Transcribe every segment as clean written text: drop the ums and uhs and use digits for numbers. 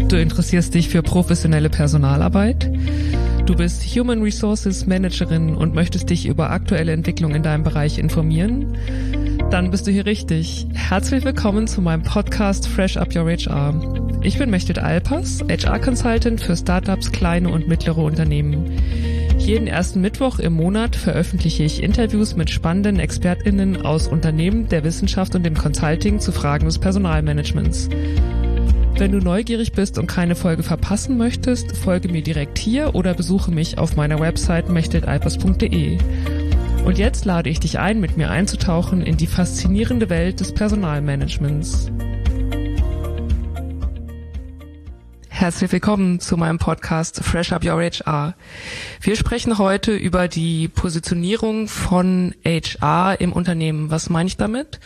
Du interessierst dich für professionelle Personalarbeit? Du bist Human Resources Managerin und möchtest dich über aktuelle Entwicklungen in deinem Bereich informieren? Dann bist du hier richtig. Herzlich willkommen zu meinem Podcast Fresh Up Your HR. Ich bin Mechtet Alpers, HR-Consultant für Startups, kleine und mittlere Unternehmen. Jeden ersten Mittwoch im Monat veröffentliche ich Interviews mit spannenden ExpertInnen aus Unternehmen, der Wissenschaft und dem Consulting zu Fragen des Personalmanagements. Wenn du neugierig bist und keine Folge verpassen möchtest, folge mir direkt hier oder besuche mich auf meiner Website mechtetalpers.de. Und jetzt lade ich dich ein, mit mir einzutauchen in die faszinierende Welt des Personalmanagements. Herzlich willkommen zu meinem Podcast Fresh Up Your HR. Wir sprechen heute über die Positionierung von HR im Unternehmen. Was meine ich damit?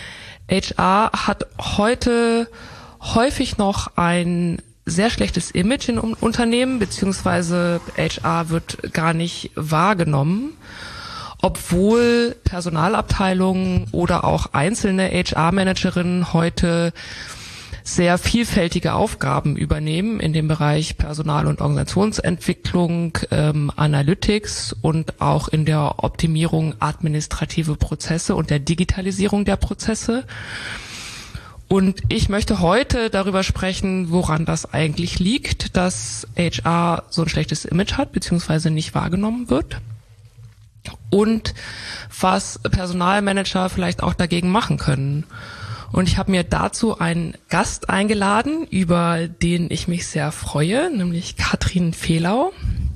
HR hat heute häufig noch ein sehr schlechtes Image in Unternehmen, beziehungsweise HR wird gar nicht wahrgenommen, obwohl Personalabteilungen oder auch einzelne HR-Managerinnen heute sehr vielfältige Aufgaben übernehmen in dem Bereich Personal- und Organisationsentwicklung, Analytics und auch in der Optimierung administrative Prozesse und der Digitalisierung der Prozesse. Und ich möchte heute darüber sprechen, woran das eigentlich liegt, dass HR so ein schlechtes Image hat, beziehungsweise nicht wahrgenommen wird. Und was Personalmanager vielleicht auch dagegen machen können. Und ich habe mir dazu einen Gast eingeladen, über den ich mich sehr freue, nämlich Katrin Fehlau.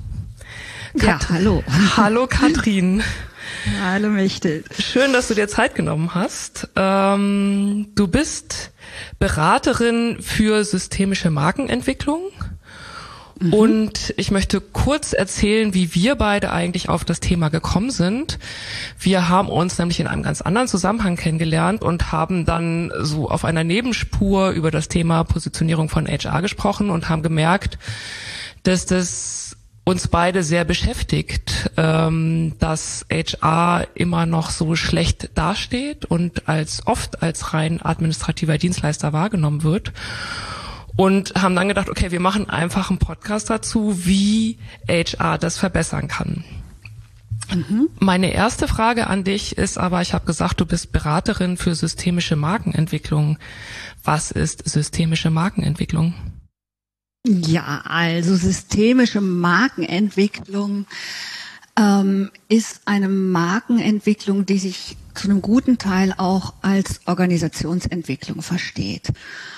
Hallo. Hallo Katrin. Hallo Mechtet. Schön, dass du dir Zeit genommen hast. Du bist Beraterin für systemische Markenentwicklung. Und ich möchte kurz erzählen, wie wir beide eigentlich auf das Thema gekommen sind. Wir haben uns nämlich in einem ganz anderen Zusammenhang kennengelernt und haben dann so auf einer Nebenspur über das Thema Positionierung von HR gesprochen und haben gemerkt, dass das uns beide sehr beschäftigt, dass HR immer noch so schlecht dasteht und oft als rein administrativer Dienstleister wahrgenommen wird. Und haben dann gedacht, okay, wir machen einfach einen Podcast dazu, wie HR das verbessern kann. Meine erste Frage an dich ist aber, ich habe gesagt, du bist Beraterin für systemische Markenentwicklung. Was ist systemische Markenentwicklung? Ja, also systemische Markenentwicklung ist eine Markenentwicklung, die sich zu einem guten Teil auch als Organisationsentwicklung versteht.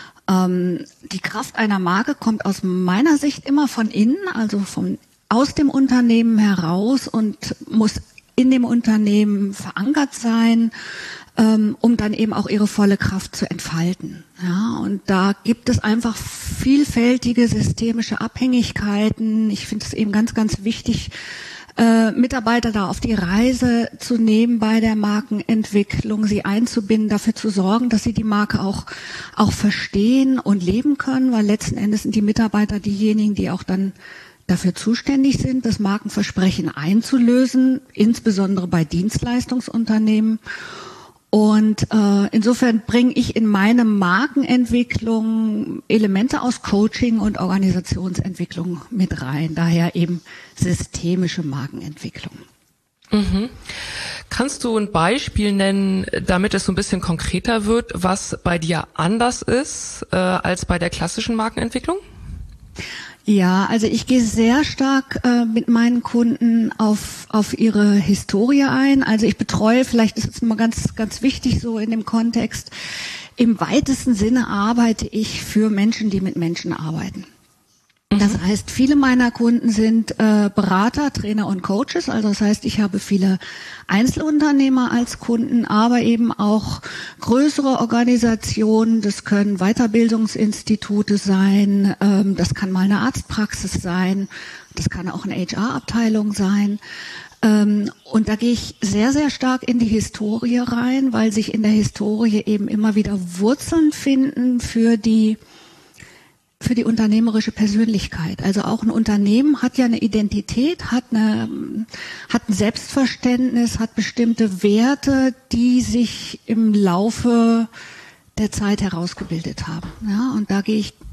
Die Kraft einer Marke kommt aus meiner Sicht immer von innen, also aus dem Unternehmen heraus und muss in dem Unternehmen verankert sein, um dann eben auch ihre volle Kraft zu entfalten. Ja, und da gibt es einfach vielfältige systemische Abhängigkeiten. Ich finde es eben ganz, ganz wichtig, Mitarbeiter da auf die Reise zu nehmen bei der Markenentwicklung, sie einzubinden, dafür zu sorgen, dass sie die Marke auch verstehen und leben können, weil letzten Endes sind die Mitarbeiter diejenigen, die auch dann dafür zuständig sind, das Markenversprechen einzulösen, insbesondere bei Dienstleistungsunternehmen. Und insofern bringe ich in meine Markenentwicklung Elemente aus Coaching und Organisationsentwicklung mit rein. Daher eben systemische Markenentwicklung. Kannst du ein Beispiel nennen, damit es so ein bisschen konkreter wird, was bei dir anders ist als bei der klassischen Markenentwicklung? Ja, also ich gehe sehr stark mit meinen Kunden auf ihre Historie ein. Also ich betreue, vielleicht ist es immer ganz, ganz wichtig so in dem Kontext, im weitesten Sinne arbeite ich für Menschen, die mit Menschen arbeiten. Das heißt, viele meiner Kunden sind Berater, Trainer und Coaches. Also das heißt, ich habe viele Einzelunternehmer als Kunden, aber eben auch größere Organisationen. Das können Weiterbildungsinstitute sein, das kann mal eine Arztpraxis sein, das kann auch eine HR-Abteilung sein. Und da gehe ich sehr, sehr stark in die Historie rein, weil sich in der Historie eben immer wieder Wurzeln finden für die unternehmerische Persönlichkeit. Also auch ein Unternehmen hat ja eine Identität, hat ein Selbstverständnis, hat bestimmte Werte, die sich im Laufe der Zeit herausgebildet haben. Ja, und da gehe ich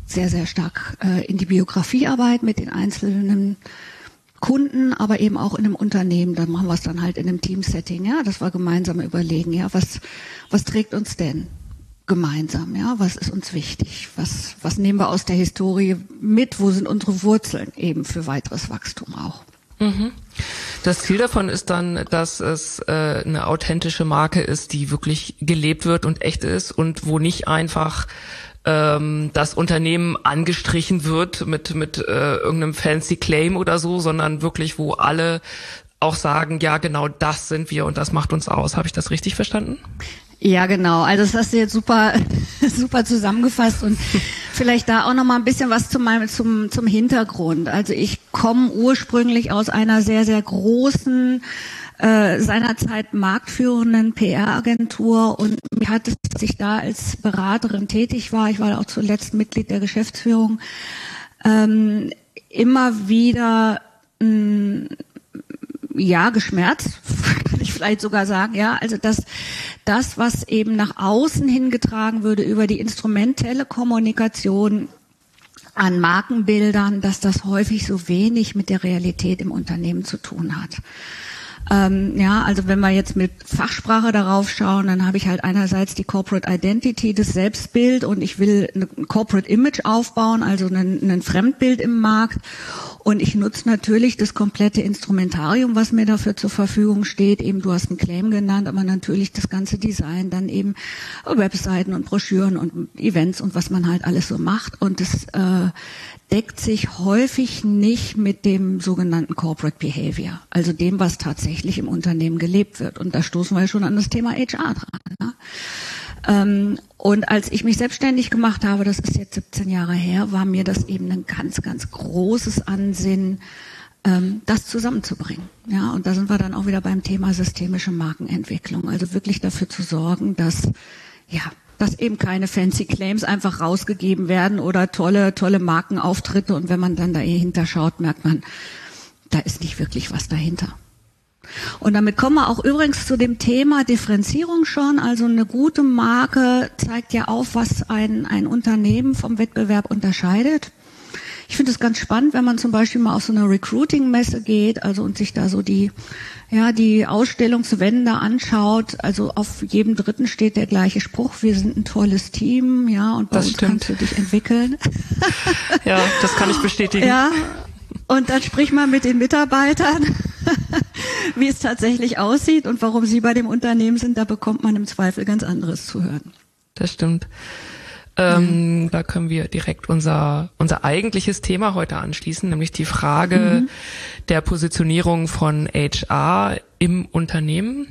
sehr, sehr stark in die Biografiearbeit mit den einzelnen Kunden, aber eben auch in einem Unternehmen. Dann machen wir es dann halt in einem Teamsetting, ja, dass wir gemeinsam überlegen, ja, was trägt uns denn gemeinsam, ja, was ist uns wichtig, was nehmen wir aus der Historie mit, wo sind unsere Wurzeln eben für weiteres Wachstum auch. Mhm. Das Ziel davon ist dann, dass es eine authentische Marke ist, die wirklich gelebt wird und echt ist und wo nicht einfach das Unternehmen angestrichen wird mit irgendeinem fancy Claim oder so, sondern wirklich, wo alle auch sagen, ja, genau das sind wir und das macht uns aus. Habe ich das richtig verstanden? Ja, genau. Also das hast du jetzt super zusammengefasst und vielleicht da auch noch mal ein bisschen was zum Hintergrund. Also ich komme ursprünglich aus einer sehr, sehr großen, seinerzeit marktführenden PR-Agentur und mir hat es, als ich da als Beraterin tätig war, ich war auch zuletzt Mitglied der Geschäftsführung, immer wieder geschmerzt, kann ich vielleicht sogar sagen, ja, also das, was eben nach außen hingetragen würde über die instrumentelle Kommunikation an Markenbildern, dass das häufig so wenig mit der Realität im Unternehmen zu tun hat. Also wenn wir jetzt mit Fachsprache darauf schauen, dann habe ich halt einerseits die Corporate Identity, das Selbstbild und ich will ein Corporate Image aufbauen, also ein Fremdbild im Markt und ich nutze natürlich das komplette Instrumentarium, was mir dafür zur Verfügung steht, eben du hast einen Claim genannt, aber natürlich das ganze Design, dann eben Webseiten und Broschüren und Events und was man halt alles so macht und das deckt sich häufig nicht mit dem sogenannten Corporate Behavior, also dem, was tatsächlich im Unternehmen gelebt wird. Und da stoßen wir ja schon an das Thema HR dran. Ne? Und als ich mich selbstständig gemacht habe, das ist jetzt 17 Jahre her, war mir das eben ein ganz, ganz großes Ansinnen, das zusammenzubringen. Ja, und da sind wir dann auch wieder beim Thema systemische Markenentwicklung. Also wirklich dafür zu sorgen, dass eben keine fancy Claims einfach rausgegeben werden oder tolle Markenauftritte und wenn man dann dahinter schaut, merkt man, da ist nicht wirklich was dahinter. Und damit kommen wir auch übrigens zu dem Thema Differenzierung schon. Also eine gute Marke zeigt ja auf, was ein Unternehmen vom Wettbewerb unterscheidet. Ich finde es ganz spannend, wenn man zum Beispiel mal auf so eine Recruiting-Messe geht, also und sich da so die Ausstellungswände anschaut. Also auf jedem dritten steht der gleiche Spruch: Wir sind ein tolles Team, ja, und bei uns kannst du dich entwickeln. Ja, das kann ich bestätigen. Ja, und dann sprich mal mit den Mitarbeitern, wie es tatsächlich aussieht und warum sie bei dem Unternehmen sind. Da bekommt man im Zweifel ganz anderes zu hören. Das stimmt. Da können wir direkt unser eigentliches Thema heute anschließen, nämlich die Frage der Positionierung von HR im Unternehmen.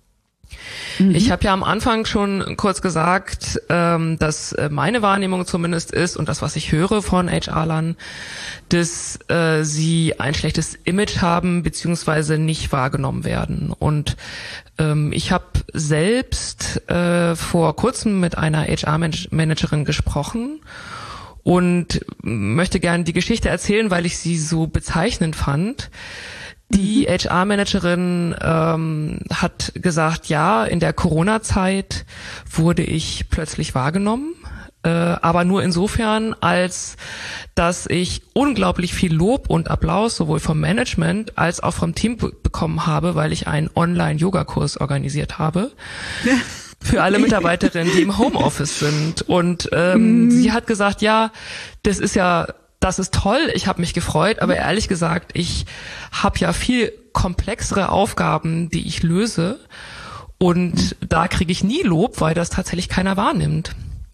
Ich habe ja am Anfang schon kurz gesagt, dass meine Wahrnehmung zumindest ist und das, was ich höre von HR-Lern, dass sie ein schlechtes Image haben beziehungsweise nicht wahrgenommen werden. Und ich habe selbst vor kurzem mit einer HR-Managerin gesprochen und möchte gerne die Geschichte erzählen, weil ich sie so bezeichnend fand. Die HR-Managerin hat gesagt, ja, in der Corona-Zeit wurde ich plötzlich wahrgenommen, aber nur insofern, als dass ich unglaublich viel Lob und Applaus sowohl vom Management als auch vom Team bekommen habe, weil ich einen Online-Yoga-Kurs organisiert habe. Ja. Für alle Mitarbeiterinnen, die im Homeoffice sind. Und sie hat gesagt, ja, das ist toll, ich habe mich gefreut, aber ehrlich gesagt, ich habe ja viel komplexere Aufgaben, die ich löse und da kriege ich nie Lob, weil das tatsächlich keiner wahrnimmt.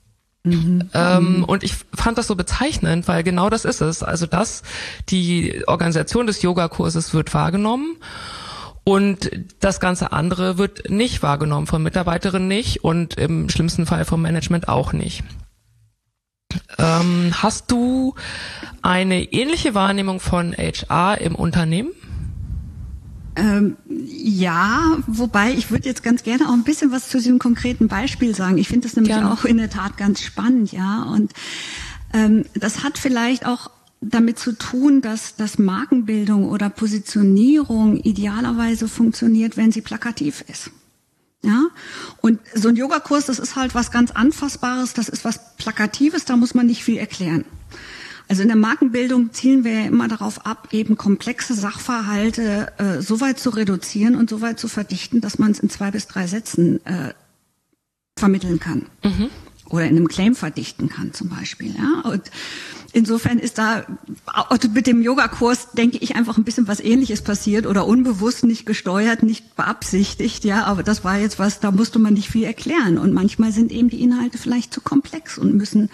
Und ich fand das so bezeichnend, weil genau das ist es. Also die Organisation des Yogakurses wird wahrgenommen und das ganze andere wird nicht wahrgenommen, von Mitarbeiterinnen nicht und im schlimmsten Fall vom Management auch nicht. Hast du eine ähnliche Wahrnehmung von HR im Unternehmen? Ja, wobei ich würde jetzt ganz gerne auch ein bisschen was zu diesem konkreten Beispiel sagen. Ich finde das nämlich auch in der Tat ganz spannend, ja. Und das hat vielleicht auch damit zu tun, dass Markenbildung oder Positionierung idealerweise funktioniert, wenn sie plakativ ist. Ja, und so ein Yogakurs, das ist halt was ganz Anfassbares, das ist was Plakatives, da muss man nicht viel erklären. Also in der Markenbildung zielen wir ja immer darauf ab, eben komplexe Sachverhalte so weit zu reduzieren und so weit zu verdichten, dass man es in 2 bis 3 Sätzen vermitteln kann. Mhm. Oder in einem Claim verdichten kann zum Beispiel. Ja? Und insofern ist da mit dem Yogakurs, denke ich, einfach ein bisschen was Ähnliches passiert oder unbewusst, nicht gesteuert, nicht beabsichtigt. Ja, aber das war jetzt was, da musste man nicht viel erklären. Und manchmal sind eben die Inhalte vielleicht zu komplex und müssen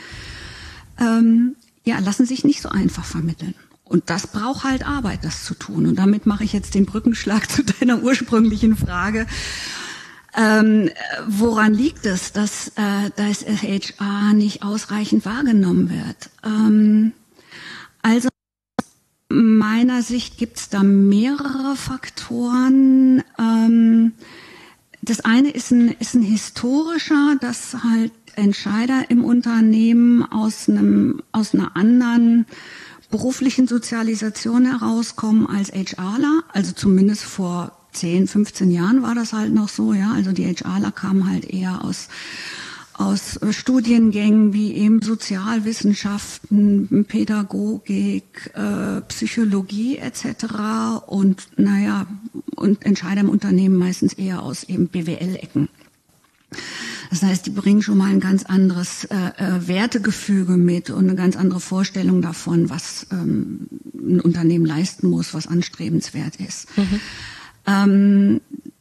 lassen sich nicht so einfach vermitteln. Und das braucht halt Arbeit, das zu tun. Und damit mache ich jetzt den Brückenschlag zu deiner ursprünglichen Frage. Woran liegt es, dass das HR nicht ausreichend wahrgenommen wird? Also aus meiner Sicht gibt es da mehrere Faktoren. Das eine ist ein historischer, dass halt Entscheider im Unternehmen aus einer anderen beruflichen Sozialisation herauskommen als HRler, also zumindest vor 10, 15 Jahren war das halt noch so, ja, also die HRler kamen halt eher aus Studiengängen wie eben Sozialwissenschaften, Pädagogik, Psychologie etc. und Entscheider im Unternehmen meistens eher aus eben BWL-Ecken. Das heißt, die bringen schon mal ein ganz anderes Wertegefüge mit und eine ganz andere Vorstellung davon, was ein Unternehmen leisten muss, was anstrebenswert ist. Mhm.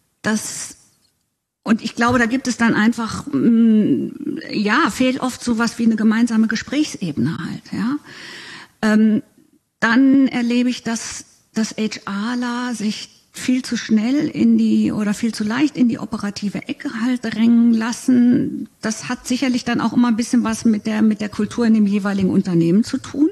Und ich glaube, da gibt es dann einfach, fehlt oft sowas wie eine gemeinsame Gesprächsebene halt. Ja. Dann erlebe ich, dass HRler sich viel zu schnell viel zu leicht in die operative Ecke halt drängen lassen. Das hat sicherlich dann auch immer ein bisschen was mit der Kultur in dem jeweiligen Unternehmen zu tun.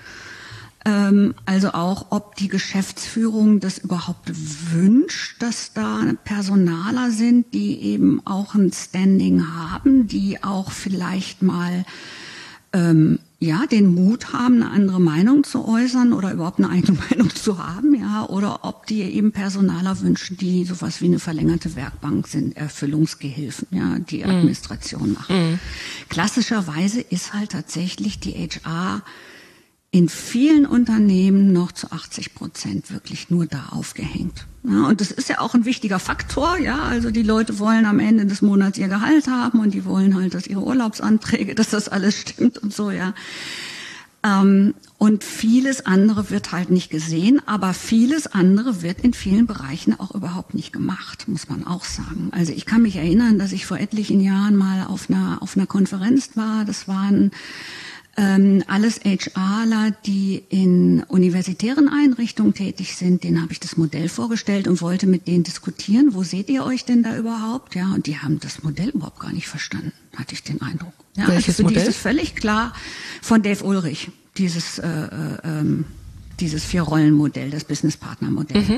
Also auch, ob die Geschäftsführung das überhaupt wünscht, dass da Personaler sind, die eben auch ein Standing haben, die auch vielleicht mal den Mut haben, eine andere Meinung zu äußern oder überhaupt eine eigene Meinung zu haben, ja, oder ob die eben Personaler wünschen, die sowas wie eine verlängerte Werkbank sind, Erfüllungsgehilfen, ja, die Administration machen. Klassischerweise ist halt tatsächlich die HR in vielen Unternehmen noch zu 80% wirklich nur da aufgehängt. Ja, und das ist ja auch ein wichtiger Faktor, ja, also die Leute wollen am Ende des Monats ihr Gehalt haben und die wollen halt, dass ihre Urlaubsanträge, dass das alles stimmt und so, ja. Und vieles andere wird halt nicht gesehen, aber vieles andere wird in vielen Bereichen auch überhaupt nicht gemacht, muss man auch sagen. Also ich kann mich erinnern, dass ich vor etlichen Jahren mal auf einer Konferenz war, das waren alles HRler, die in universitären Einrichtungen tätig sind, denen habe ich das Modell vorgestellt und wollte mit denen diskutieren, wo seht ihr euch denn da überhaupt? Ja, und die haben das Modell überhaupt gar nicht verstanden, hatte ich den Eindruck. Ja, welches Modell? Die ist völlig klar von Dave Ulrich, dieses 4-Rollen-Modell, das Business-Partner-Modell.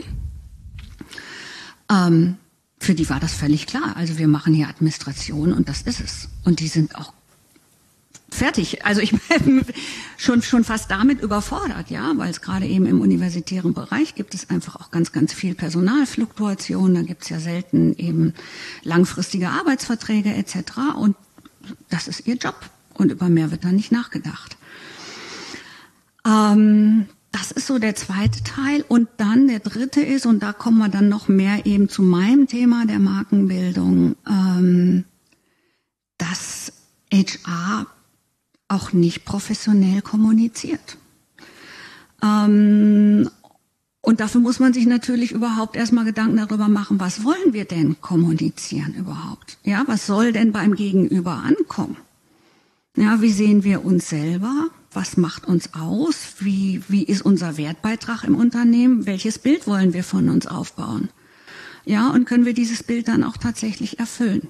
Mhm. Für die war das völlig klar. Also wir machen hier Administration und das ist es. Und die sind auch fertig. Also ich bin schon fast damit überfordert, ja, weil es gerade eben im universitären Bereich gibt es einfach auch ganz, ganz viel Personalfluktuation. Da gibt es ja selten eben langfristige Arbeitsverträge etc. Und das ist ihr Job. Und über mehr wird da nicht nachgedacht. Das ist so der zweite Teil. Und dann der dritte ist, und da kommen wir dann noch mehr eben zu meinem Thema der Markenbildung, dass HR auch nicht professionell kommuniziert. Und dafür muss man sich natürlich überhaupt erstmal Gedanken darüber machen, was wollen wir denn kommunizieren überhaupt? Ja, was soll denn beim Gegenüber ankommen? Ja, wie sehen wir uns selber? Was macht uns aus? Wie ist unser Wertbeitrag im Unternehmen? Welches Bild wollen wir von uns aufbauen? Ja, und können wir dieses Bild dann auch tatsächlich erfüllen?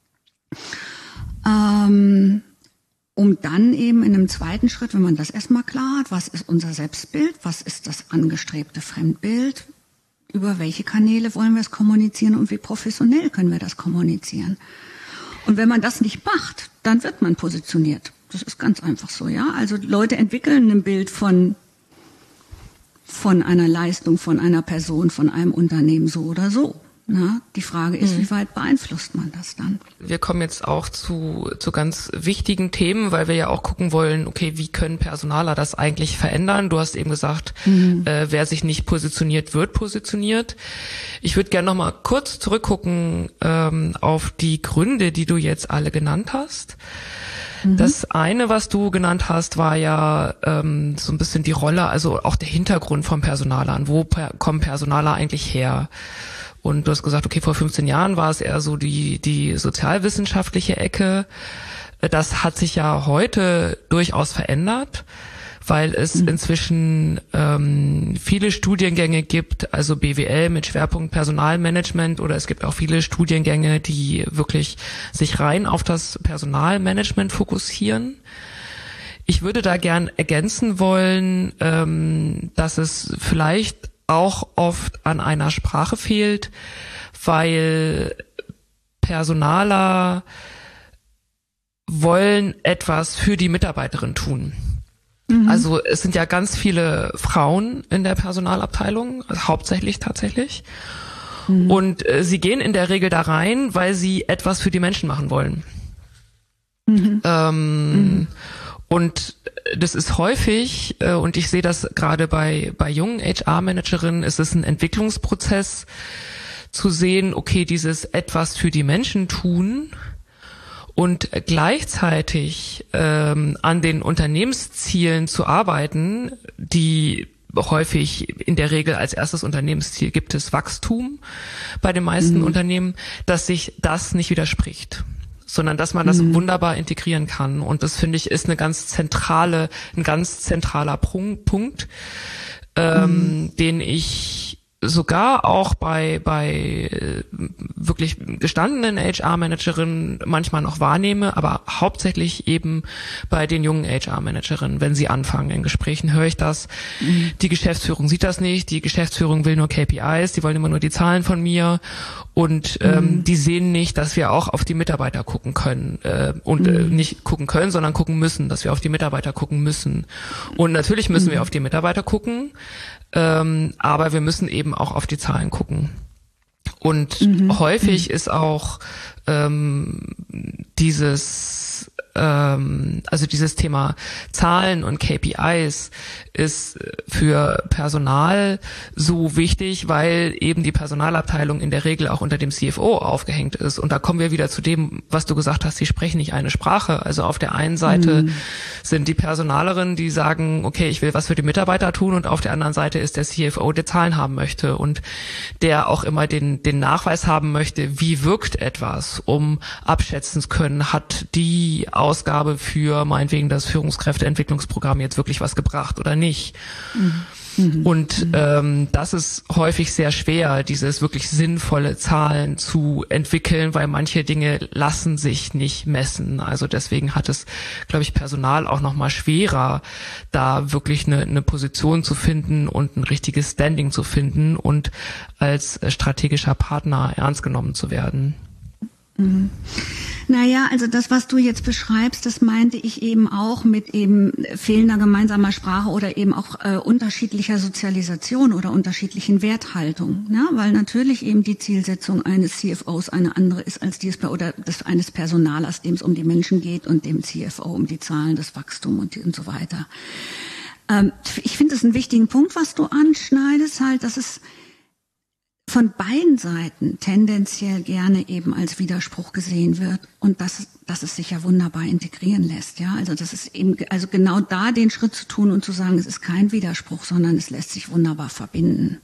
Um dann eben in einem zweiten Schritt, wenn man das erstmal klar hat, was ist unser Selbstbild, was ist das angestrebte Fremdbild, über welche Kanäle wollen wir es kommunizieren und wie professionell können wir das kommunizieren. Und wenn man das nicht macht, dann wird man positioniert. Das ist ganz einfach so, ja. Also Leute entwickeln ein Bild von einer Leistung, von einer Person, von einem Unternehmen so oder so. Na, die Frage ist, wie weit beeinflusst man das dann? Wir kommen jetzt auch zu ganz wichtigen Themen, weil wir ja auch gucken wollen, okay, wie können Personaler das eigentlich verändern? Du hast eben gesagt, wer sich nicht positioniert, wird positioniert. Ich würde gerne noch mal kurz zurückgucken auf die Gründe, die du jetzt alle genannt hast. Das eine, was du genannt hast, war ja so ein bisschen die Rolle, also auch der Hintergrund von Personalern. Wo kommen Personaler eigentlich her? Und du hast gesagt, okay, vor 15 Jahren war es eher so die sozialwissenschaftliche Ecke. Das hat sich ja heute durchaus verändert, weil es inzwischen viele Studiengänge gibt, also BWL mit Schwerpunkt Personalmanagement, oder es gibt auch viele Studiengänge, die wirklich sich rein auf das Personalmanagement fokussieren. Ich würde da gern ergänzen wollen, dass es vielleicht auch oft an einer Sprache fehlt, weil Personaler wollen etwas für die Mitarbeiterin tun. Also es sind ja ganz viele Frauen in der Personalabteilung, hauptsächlich tatsächlich. Und sie gehen in der Regel da rein, weil sie etwas für die Menschen machen wollen. Und das ist häufig, und ich sehe das gerade bei jungen HR-Managerinnen, ist es ein Entwicklungsprozess zu sehen, okay, dieses etwas für die Menschen tun und gleichzeitig an den Unternehmenszielen zu arbeiten, die häufig in der Regel als erstes Unternehmensziel gibt es Wachstum bei den meisten Unternehmen, dass sich das nicht widerspricht, sondern dass man das wunderbar integrieren kann. Und das, finde ich, ist ein ganz zentraler Punkt, den ich sogar auch bei wirklich gestandenen HR-Managerinnen manchmal noch wahrnehme, aber hauptsächlich eben bei den jungen HR-Managerinnen, wenn sie anfangen in Gesprächen, höre ich das. Die Geschäftsführung sieht das nicht, die Geschäftsführung will nur KPIs, die wollen immer nur die Zahlen von mir, und die sehen nicht, dass wir auch auf die Mitarbeiter gucken können nicht gucken können, sondern gucken müssen, dass wir auf die Mitarbeiter gucken müssen. Und natürlich müssen wir auf die Mitarbeiter gucken, aber wir müssen eben auch auf die Zahlen gucken. Und häufig ist auch dieses Thema Zahlen und KPIs ist für Personal so wichtig, weil eben die Personalabteilung in der Regel auch unter dem CFO aufgehängt ist. Und da kommen wir wieder zu dem, was du gesagt hast, sie sprechen nicht eine Sprache. Also auf der einen Seite sind die Personalerinnen, die sagen, okay, ich will was für die Mitarbeiter tun, und auf der anderen Seite ist der CFO, der Zahlen haben möchte und der auch immer den Nachweis haben möchte, wie wirkt etwas, um abschätzen zu können, hat die Ausgabe für meinetwegen das Führungskräfteentwicklungsprogramm jetzt wirklich was gebracht oder nicht. Und das ist häufig sehr schwer, dieses wirklich sinnvolle Zahlen zu entwickeln, weil manche Dinge lassen sich nicht messen. Also deswegen hat es, glaube ich, Personal auch noch mal schwerer, da wirklich eine Position zu finden und ein richtiges Standing zu finden und als strategischer Partner ernst genommen zu werden. Naja, also das, was du jetzt beschreibst, das meinte ich eben auch mit eben fehlender gemeinsamer Sprache oder eben auch unterschiedlicher Sozialisation oder unterschiedlichen Werthaltung. Ja, weil natürlich eben die Zielsetzung eines CFOs eine andere ist als die eines Personalers, dem es um die Menschen geht, und dem CFO um die Zahlen, das Wachstum und so weiter. Ich finde es einen wichtigen Punkt, was du anschneidest, halt, dass es von beiden Seiten tendenziell gerne eben als Widerspruch gesehen wird, und dass es sich ja wunderbar integrieren lässt, ja. Also das ist eben, also genau da den Schritt zu tun und zu sagen, es ist kein Widerspruch, sondern es lässt sich wunderbar verbinden.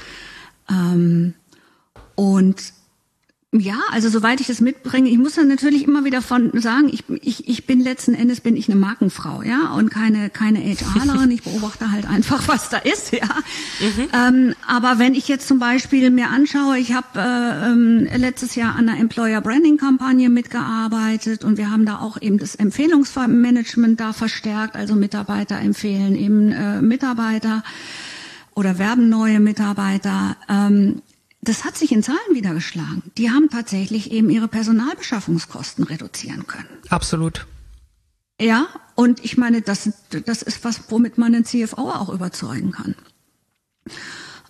Und ja, also soweit ich das mitbringe, ich muss dann natürlich immer wieder sagen, ich bin letzten Endes bin ich eine Markenfrau, ja, und keine HRlerin. Ich beobachte halt einfach, was da ist, ja. Aber wenn ich jetzt zum Beispiel mir anschaue, ich habe letztes Jahr an einer Employer Branding Kampagne mitgearbeitet, und wir haben da auch eben das Empfehlungsmanagement da verstärkt, also Mitarbeiter empfehlen eben Mitarbeiter oder werben neue Mitarbeiter. Das hat sich in Zahlen niedergeschlagen. Die haben tatsächlich eben ihre Personalbeschaffungskosten reduzieren können. Absolut. Ja, und ich meine, das ist was, womit man den CFO auch überzeugen kann.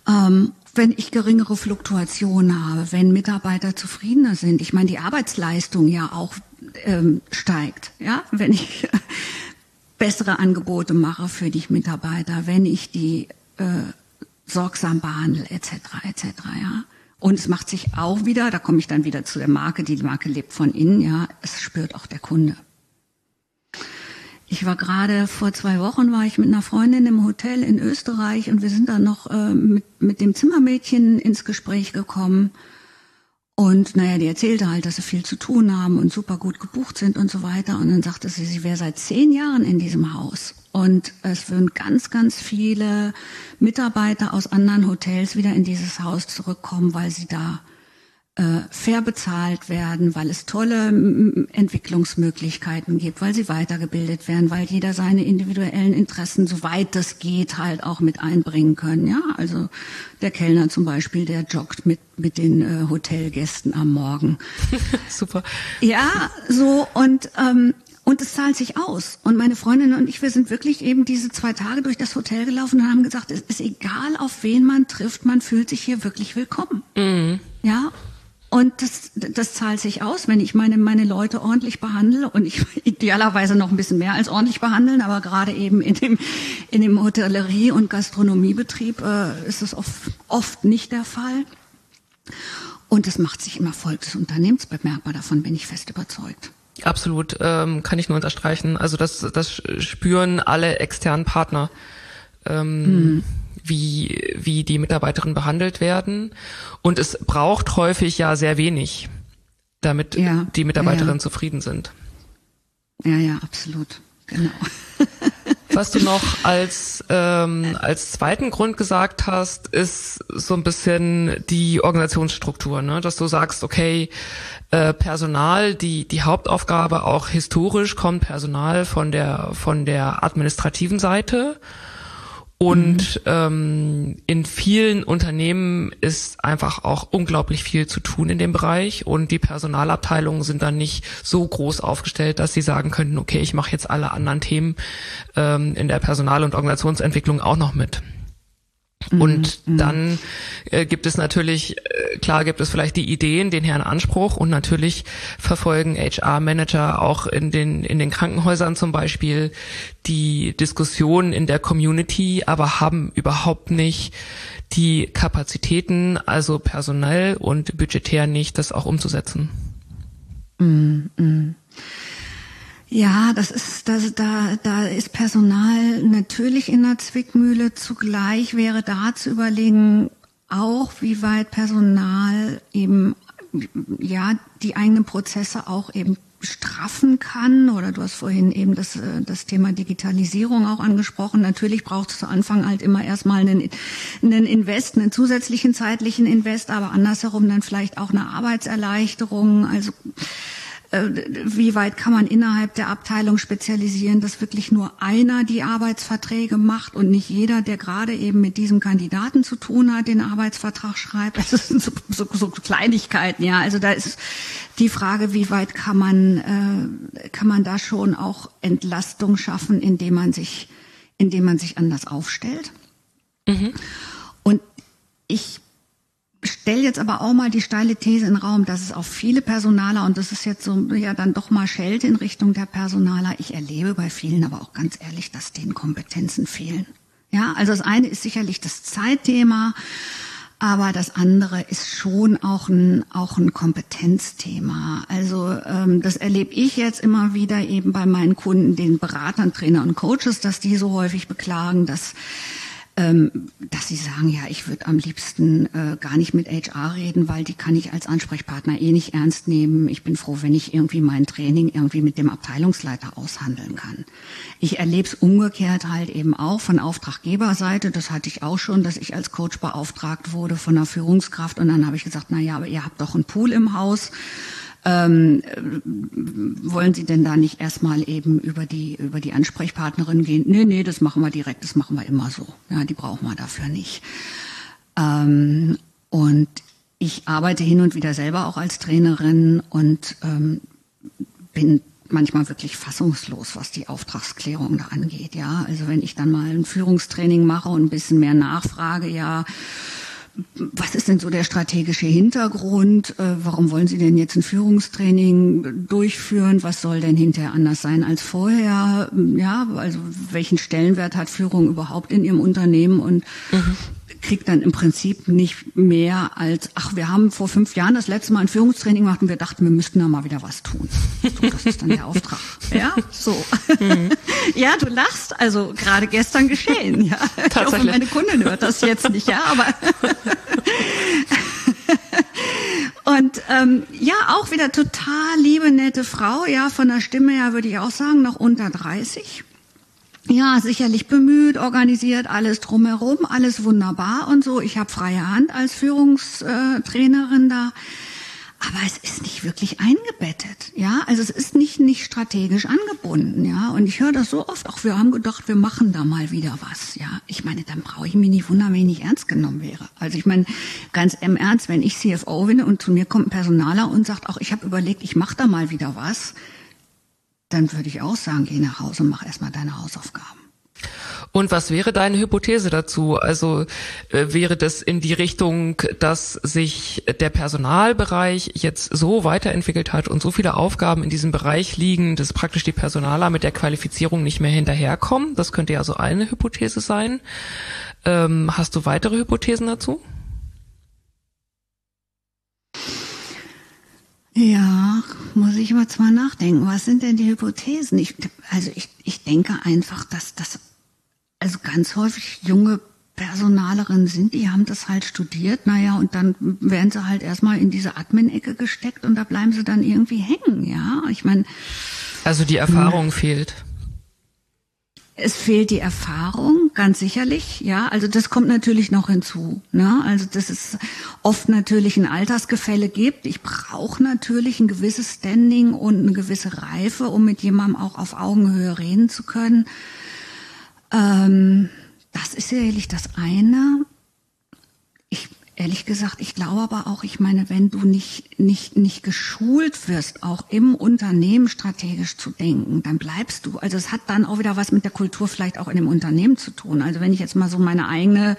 Wenn ich geringere Fluktuation habe, wenn Mitarbeiter zufriedener sind, ich meine, die Arbeitsleistung ja auch steigt, ja, wenn ich bessere Angebote mache für die Mitarbeiter, wenn ich die sorgsam behandle, etc., ja. Und es macht sich auch wieder, da komme ich dann wieder zu der Marke, die Marke lebt von innen, ja, es spürt auch der Kunde. Ich war gerade vor 2 Wochen, war ich mit einer Freundin im Hotel in Österreich und wir sind dann noch mit dem Zimmermädchen ins Gespräch gekommen. Und naja, die erzählte halt, dass sie viel zu tun haben und super gut gebucht sind und so weiter. Und dann sagte sie wäre seit 10 Jahren in diesem Haus. Und es würden ganz, ganz viele Mitarbeiter aus anderen Hotels wieder in dieses Haus zurückkommen, weil sie da fair bezahlt werden, weil es tolle Entwicklungsmöglichkeiten gibt, weil sie weitergebildet werden, weil jeder seine individuellen Interessen, soweit das geht, halt auch mit einbringen können. Ja, also der Kellner zum Beispiel, der joggt mit den Hotelgästen am Morgen. Super. Ja, so und es zahlt sich aus. Und meine Freundin und ich, wir sind wirklich eben diese 2 Tage durch das Hotel gelaufen und haben gesagt, es ist egal, auf wen man trifft, man fühlt sich hier wirklich willkommen. Mhm. Ja. Und das zahlt sich aus, wenn ich meine Leute ordentlich behandle und ich idealerweise noch ein bisschen mehr als ordentlich behandeln, aber gerade eben in dem Hotellerie- und Gastronomiebetrieb ist es oft nicht der Fall. Und das macht sich im Erfolg des Unternehmens bemerkbar, davon bin ich fest überzeugt. Absolut, kann ich nur unterstreichen. Also das spüren alle externen Partner. Wie die Mitarbeiterinnen behandelt werden. Und es braucht häufig ja sehr wenig, damit die Mitarbeiterinnen zufrieden sind. Ja, absolut. Genau. Was du noch als zweiten Grund gesagt hast, ist so ein bisschen die Organisationsstruktur, ne? Dass du sagst, okay, Personal, die Hauptaufgabe, auch historisch kommt Personal von der administrativen Seite. Und in vielen Unternehmen ist einfach auch unglaublich viel zu tun in dem Bereich und die Personalabteilungen sind dann nicht so groß aufgestellt, dass sie sagen könnten, okay, ich mache jetzt alle anderen Themen in der Personal- und Organisationsentwicklung auch noch mit. Und dann gibt es natürlich, klar gibt es vielleicht die Ideen, den Herrn Anspruch und natürlich verfolgen HR-Manager auch in den Krankenhäusern zum Beispiel die Diskussionen in der Community, aber haben überhaupt nicht die Kapazitäten, also personell und budgetär nicht, das auch umzusetzen. Ja, da ist Personal natürlich in der Zwickmühle. Zugleich wäre da zu überlegen, auch wie weit Personal eben, ja, die eigenen Prozesse auch eben straffen kann. Oder du hast vorhin eben das Thema Digitalisierung auch angesprochen. Natürlich braucht es zu Anfang halt immer erstmal einen Invest, einen zusätzlichen zeitlichen Invest, aber andersherum dann vielleicht auch eine Arbeitserleichterung. Also wie weit kann man innerhalb der Abteilung spezialisieren, dass wirklich nur einer die Arbeitsverträge macht und nicht jeder, der gerade eben mit diesem Kandidaten zu tun hat, den Arbeitsvertrag schreibt. Das sind so Kleinigkeiten, ja. Also da ist die Frage, wie weit kann man da schon auch Entlastung schaffen, indem man sich anders aufstellt. Mhm. Und ich stell jetzt aber auch mal die steile These in den Raum, dass es auch viele Personaler, und das ist jetzt so ja dann doch mal Schelte in Richtung der Personaler, ich erlebe bei vielen aber auch ganz ehrlich, dass denen Kompetenzen fehlen. Ja, also das eine ist sicherlich das Zeitthema, aber das andere ist schon auch ein Kompetenzthema. Also das erlebe ich jetzt immer wieder eben bei meinen Kunden, den Beratern, Trainer und Coaches, dass die so häufig beklagen, dass sie sagen, ja, ich würde am liebsten gar nicht mit HR reden, weil die kann ich als Ansprechpartner nicht ernst nehmen. Ich bin froh, wenn ich irgendwie mein Training irgendwie mit dem Abteilungsleiter aushandeln kann. Ich erlebe es umgekehrt halt eben auch von Auftraggeberseite. Das hatte ich auch schon, dass ich als Coach beauftragt wurde von einer Führungskraft und dann habe ich gesagt, na ja, aber ihr habt doch einen Pool im Haus. Wollen Sie denn da nicht erstmal eben über die Ansprechpartnerin gehen? Nee, das machen wir direkt, das machen wir immer so. Ja, die brauchen wir dafür nicht. Und ich arbeite hin und wieder selber auch als Trainerin und bin manchmal wirklich fassungslos, was die Auftragsklärung da angeht. Ja, also wenn ich dann mal ein Führungstraining mache und ein bisschen mehr nachfrage, ja, was ist denn so der strategische Hintergrund? Warum wollen Sie denn jetzt ein Führungstraining durchführen? Was soll denn hinterher anders sein als vorher? Ja, also welchen Stellenwert hat Führung überhaupt in Ihrem Unternehmen? Und kriegt dann im Prinzip nicht mehr als, ach, wir haben vor 5 Jahren das letzte Mal ein Führungstraining gemacht und wir dachten, wir müssten da mal wieder was tun. So, das ist dann der Auftrag. Ja, so. Ja, du lachst, also gerade gestern geschehen. Ja, ich hoffe, meine Kundin hört das jetzt nicht, ja, aber und ja, auch wieder total liebe, nette Frau, ja, von der Stimme her würde ich auch sagen, noch unter 30. Ja, sicherlich bemüht, organisiert, alles drumherum, alles wunderbar und so. Ich habe freie Hand als Führungstrainerin da. Aber es ist nicht wirklich eingebettet, ja. Also es ist nicht strategisch angebunden, ja. Und ich höre das so oft, auch wir haben gedacht, wir machen da mal wieder was, ja. Ich meine, dann brauche ich mich nicht wundern, wenn ich nicht ernst genommen wäre. Also ich meine, ganz im Ernst, wenn ich CFO bin und zu mir kommt ein Personaler und sagt, auch ich habe überlegt, ich mache da mal wieder was, dann würde ich auch sagen, geh nach Hause und mach erstmal deine Hausaufgaben. Und was wäre deine Hypothese dazu? Also wäre das in die Richtung, dass sich der Personalbereich jetzt so weiterentwickelt hat und so viele Aufgaben in diesem Bereich liegen, dass praktisch die Personaler mit der Qualifizierung nicht mehr hinterherkommen? Das könnte ja so eine Hypothese sein. Hast du weitere Hypothesen dazu? Ja, muss ich mal zwar nachdenken. Was sind denn die Hypothesen? Ich denke einfach, dass das also ganz häufig junge Personalerinnen sind, die haben das halt studiert, naja, und dann werden sie halt erstmal in diese Admin-Ecke gesteckt und da bleiben sie dann irgendwie hängen, ja. Ich meine. Also die Erfahrung fehlt. Es fehlt die Erfahrung, ganz sicherlich, ja. Also das kommt natürlich noch hinzu, ne? Also dass es oft natürlich ein Altersgefälle gibt. Ich brauche natürlich ein gewisses Standing und eine gewisse Reife, um mit jemandem auch auf Augenhöhe reden zu können. Das ist sicherlich das eine. Ehrlich gesagt, ich glaube aber auch, ich meine, wenn du nicht geschult wirst, auch im Unternehmen strategisch zu denken, dann bleibst du, also es hat dann auch wieder was mit der Kultur vielleicht auch in dem Unternehmen zu tun. Also wenn ich jetzt mal so meine eigene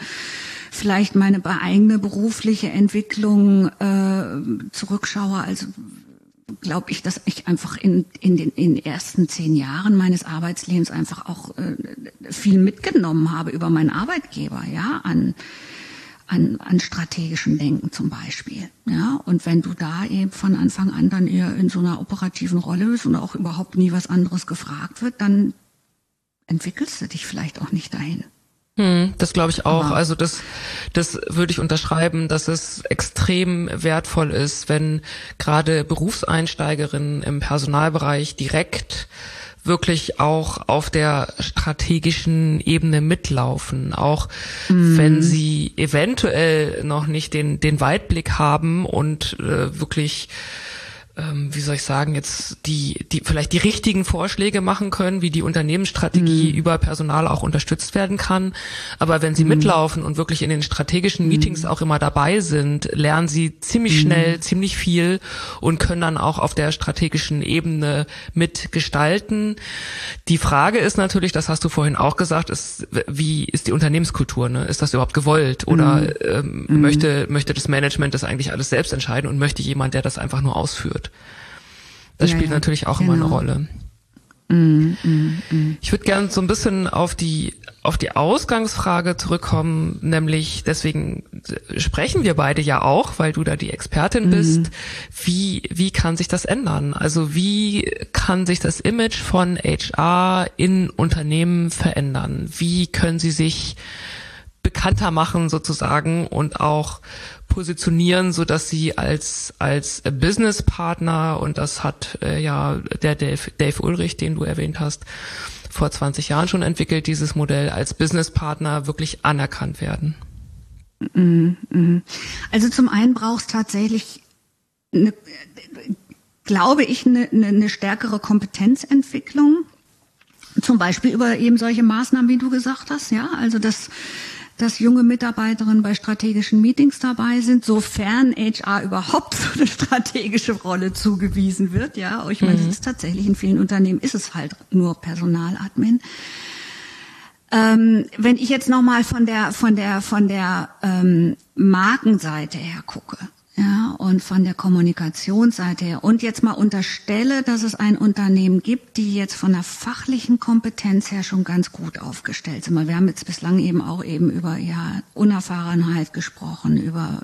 berufliche Entwicklung zurückschaue, also glaube ich, dass ich einfach in den ersten 10 Jahren meines Arbeitslebens einfach auch viel mitgenommen habe über meinen Arbeitgeber, ja, an strategischen Denken zum Beispiel, ja. Und wenn du da eben von Anfang an dann eher in so einer operativen Rolle bist und auch überhaupt nie was anderes gefragt wird, dann entwickelst du dich vielleicht auch nicht dahin. Das glaube ich auch. Also das würde ich unterschreiben, dass es extrem wertvoll ist, wenn gerade Berufseinsteigerinnen im Personalbereich direkt wirklich auch auf der strategischen Ebene mitlaufen, auch wenn sie eventuell noch nicht den Weitblick haben und wirklich wie soll ich sagen, jetzt die vielleicht die richtigen Vorschläge machen können, wie die Unternehmensstrategie über Personal auch unterstützt werden kann. Aber wenn sie mitlaufen und wirklich in den strategischen Meetings auch immer dabei sind, lernen sie ziemlich schnell, ziemlich viel und können dann auch auf der strategischen Ebene mitgestalten. Die Frage ist natürlich, das hast du vorhin auch gesagt, wie ist die Unternehmenskultur, ne? Ist das überhaupt gewollt oder möchte das Management das eigentlich alles selbst entscheiden und möchte jemand, der das einfach nur ausführt? Das spielt natürlich auch immer eine Rolle. Ich würde gerne so ein bisschen auf die Ausgangsfrage zurückkommen, nämlich deswegen sprechen wir beide ja auch, weil du da die Expertin bist. Wie kann sich das ändern? Also wie kann sich das Image von HR in Unternehmen verändern? Wie können sie sich bekannter machen sozusagen und auch positionieren, so dass sie als Businesspartner, und das hat ja der Dave Ulrich, den du erwähnt hast, vor 20 Jahren schon entwickelt, dieses Modell, als Businesspartner wirklich anerkannt werden? Also zum einen brauchst tatsächlich glaube ich, eine stärkere Kompetenzentwicklung, zum Beispiel über eben solche Maßnahmen, wie du gesagt hast, ja, also dass dass junge Mitarbeiterinnen bei strategischen Meetings dabei sind, sofern HR überhaupt so eine strategische Rolle zugewiesen wird. Ja, ich meine, es ist tatsächlich in vielen Unternehmen ist es halt nur Personaladmin. Wenn ich jetzt nochmal von der Markenseite her gucke, ja, und von der Kommunikationsseite her und jetzt mal unterstelle, dass es ein Unternehmen gibt, die jetzt von der fachlichen Kompetenz her schon ganz gut aufgestellt sind. Wir haben jetzt bislang eben über Unerfahrenheit gesprochen, über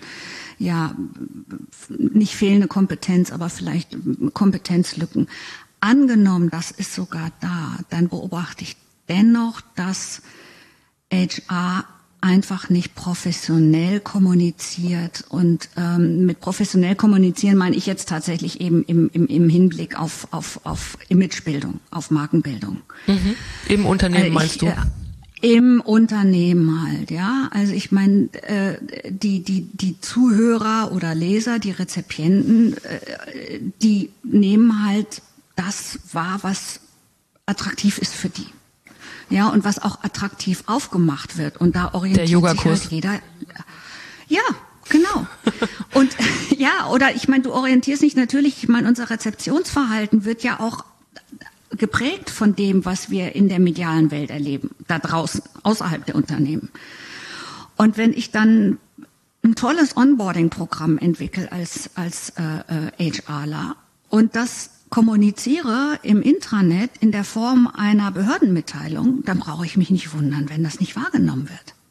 nicht fehlende Kompetenz, aber vielleicht Kompetenzlücken. Angenommen, das ist sogar da, dann beobachte ich dennoch, dass HR einfach nicht professionell kommuniziert und mit professionell kommunizieren meine ich jetzt tatsächlich eben im Hinblick auf Imagebildung, auf Markenbildung. Im Unternehmen meinst du? Im Unternehmen halt, ja. Also ich meine, die Zuhörer oder Leser, die Rezipienten, die nehmen halt das wahr, was attraktiv ist für die. Ja, und was auch attraktiv aufgemacht wird. Und da orientiert sich halt jeder. Ja, genau. Und oder ich meine, du orientierst dich natürlich, ich meine, unser Rezeptionsverhalten wird ja auch geprägt von dem, was wir in der medialen Welt erleben, da draußen, außerhalb der Unternehmen. Und wenn ich dann ein tolles Onboarding-Programm entwickle als HRler und das kommuniziere im Intranet in der Form einer Behördenmitteilung, dann brauche ich mich nicht wundern, wenn das nicht wahrgenommen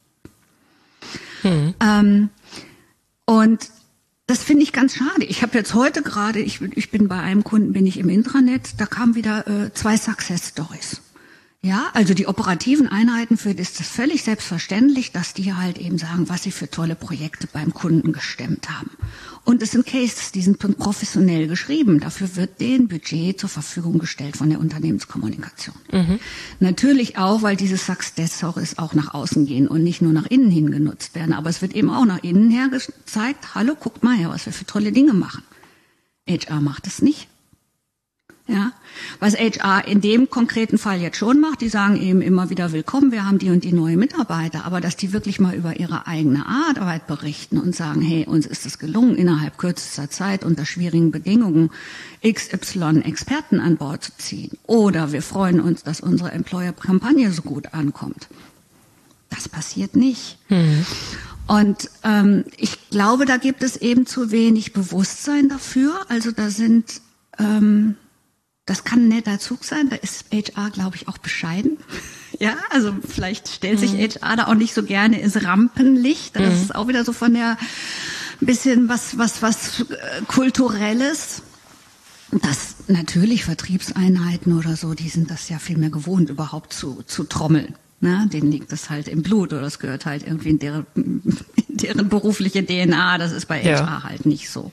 wird. Und das finde ich ganz schade. Ich habe jetzt heute gerade, ich bin bei einem Kunden, bin ich im Intranet, da kamen wieder 2 Success Stories. Ja, also die operativen Einheiten, für die ist es völlig selbstverständlich, dass die halt eben sagen, was sie für tolle Projekte beim Kunden gestemmt haben. Und es sind Cases, die sind professionell geschrieben. Dafür wird denen Budget zur Verfügung gestellt von der Unternehmenskommunikation. Natürlich auch, weil diese Success Stories auch nach außen gehen und nicht nur nach innen hin genutzt werden. Aber es wird eben auch nach innen her gezeigt, hallo, guckt mal her, was wir für tolle Dinge machen. HR macht es nicht. Ja, was HR in dem konkreten Fall jetzt schon macht, die sagen eben immer wieder willkommen, wir haben die und die neue Mitarbeiter, aber dass die wirklich mal über ihre eigene Arbeit berichten und sagen, hey, uns ist es gelungen, innerhalb kürzester Zeit unter schwierigen Bedingungen XY Experten an Bord zu ziehen, oder wir freuen uns, dass unsere Employer-Kampagne so gut ankommt. Das passiert nicht. Und ich glaube, da gibt es eben zu wenig Bewusstsein dafür, also da sind das kann ein netter Zug sein, da ist HR, glaube ich, auch bescheiden. Ja, also vielleicht stellt sich HR da auch nicht so gerne ins Rampenlicht. Das ist auch wieder so von der bisschen was Kulturelles. Das natürlich Vertriebseinheiten oder so, die sind das ja viel mehr gewohnt, überhaupt zu trommeln. Ne? Denen liegt das halt im Blut oder das gehört halt irgendwie in deren berufliche DNA. Das ist bei HR halt nicht so.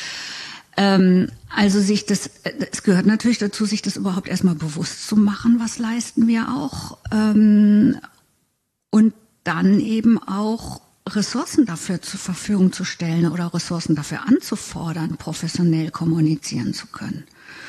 Also es gehört natürlich dazu, sich das überhaupt erstmal bewusst zu machen, was leisten wir auch, und dann eben auch Ressourcen dafür zur Verfügung zu stellen oder Ressourcen dafür anzufordern, professionell kommunizieren zu können.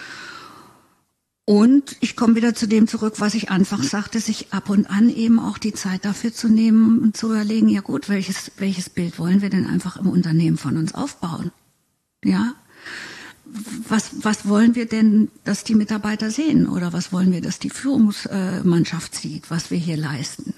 Und ich komme wieder zu dem zurück, was ich anfangs sagte, sich ab und an eben auch die Zeit dafür zu nehmen und zu überlegen, ja gut, welches Bild wollen wir denn einfach im Unternehmen von uns aufbauen? Ja? Was wollen wir denn, dass die Mitarbeiter sehen? Oder was wollen wir, dass die Führungsmannschaft sieht, was wir hier leisten?